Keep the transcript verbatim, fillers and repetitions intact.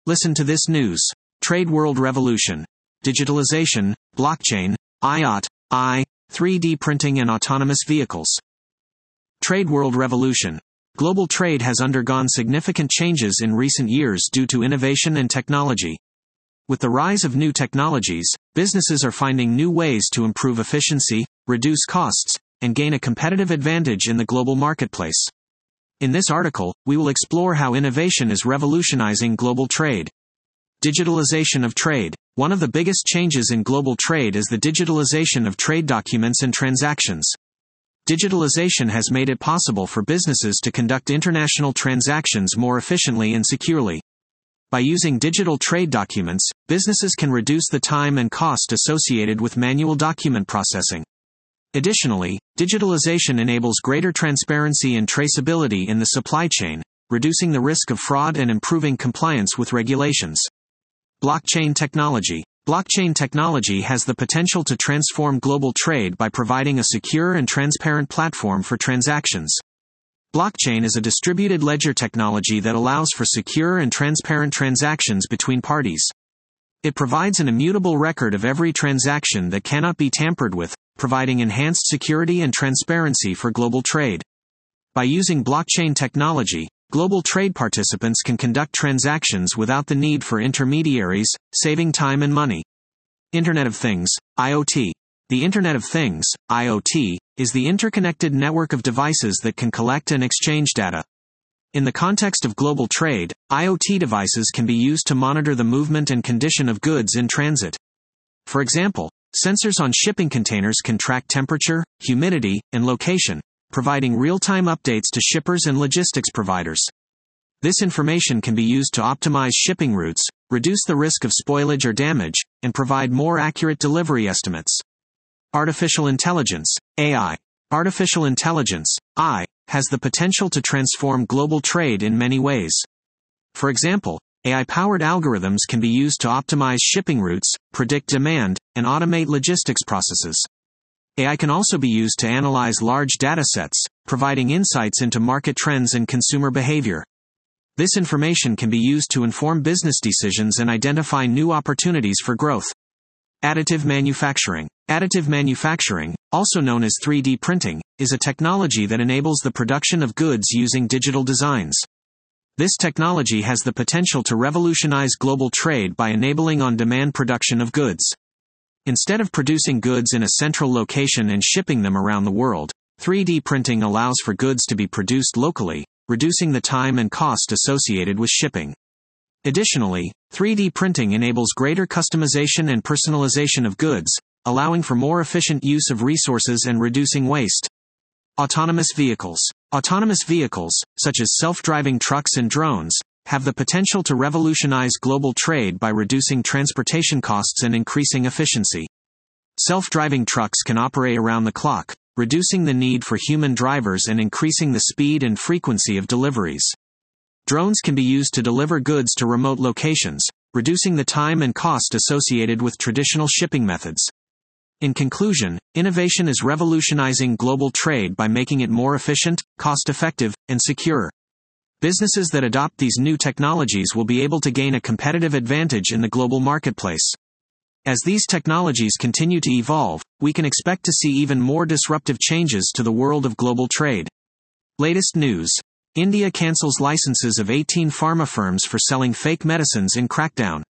Listen to this news. Trade world revolution. Digitalization, blockchain, I O T, I, three D printing and autonomous vehicles. Trade world revolution. Global trade has undergone significant changes in recent years due to innovation and technology. With the rise of new technologies, businesses are finding new ways to improve efficiency, reduce costs, and gain a competitive advantage in the global marketplace. In this article, we will explore how innovation is revolutionizing global trade. Digitalization of trade. One of the biggest changes in global trade is the digitalization of trade documents and transactions. Digitalization has made it possible for businesses to conduct international transactions more efficiently and securely. By using digital trade documents, businesses can reduce the time and cost associated with manual document processing. Additionally, digitalization enables greater transparency and traceability in the supply chain, reducing the risk of fraud and improving compliance with regulations. Blockchain technology. Blockchain technology has the potential to transform global trade by providing a secure and transparent platform for transactions. Blockchain is a distributed ledger technology that allows for secure and transparent transactions between parties. It provides an immutable record of every transaction that cannot be tampered with, providing enhanced security and transparency for global trade. By using blockchain technology, global trade participants can conduct transactions without the need for intermediaries, saving time and money. Internet of Things, I O T. The Internet of Things, I O T, is the interconnected network of devices that can collect and exchange data. In the context of global trade, I O T devices can be used to monitor the movement and condition of goods in transit. For example, sensors on shipping containers can track temperature, humidity, and location, providing real-time updates to shippers and logistics providers. This information can be used to optimize shipping routes, reduce the risk of spoilage or damage, and provide more accurate delivery estimates. Artificial intelligence, A I. Artificial intelligence, A I, has the potential to transform global trade in many ways. For example, A I-powered algorithms can be used to optimize shipping routes, predict demand, and automate logistics processes. A I can also be used to analyze large datasets, providing insights into market trends and consumer behavior. This information can be used to inform business decisions and identify new opportunities for growth. Additive manufacturing. Additive manufacturing, also known as three D printing, is a technology that enables the production of goods using digital designs. This technology has the potential to revolutionize global trade by enabling on-demand production of goods. Instead of producing goods in a central location and shipping them around the world, three D printing allows for goods to be produced locally, reducing the time and cost associated with shipping. Additionally, three D printing enables greater customization and personalization of goods, allowing for more efficient use of resources and reducing waste. Autonomous vehicles. Autonomous vehicles, such as self-driving trucks and drones, have the potential to revolutionize global trade by reducing transportation costs and increasing efficiency. Self-driving trucks can operate around the clock, reducing the need for human drivers and increasing the speed and frequency of deliveries. Drones can be used to deliver goods to remote locations, reducing the time and cost associated with traditional shipping methods. In conclusion, innovation is revolutionizing global trade by making it more efficient, cost-effective, and secure. Businesses that adopt these new technologies will be able to gain a competitive advantage in the global marketplace. As these technologies continue to evolve, we can expect to see even more disruptive changes to the world of global trade. Latest news. India cancels licenses of eighteen pharma firms for selling fake medicines in crackdown.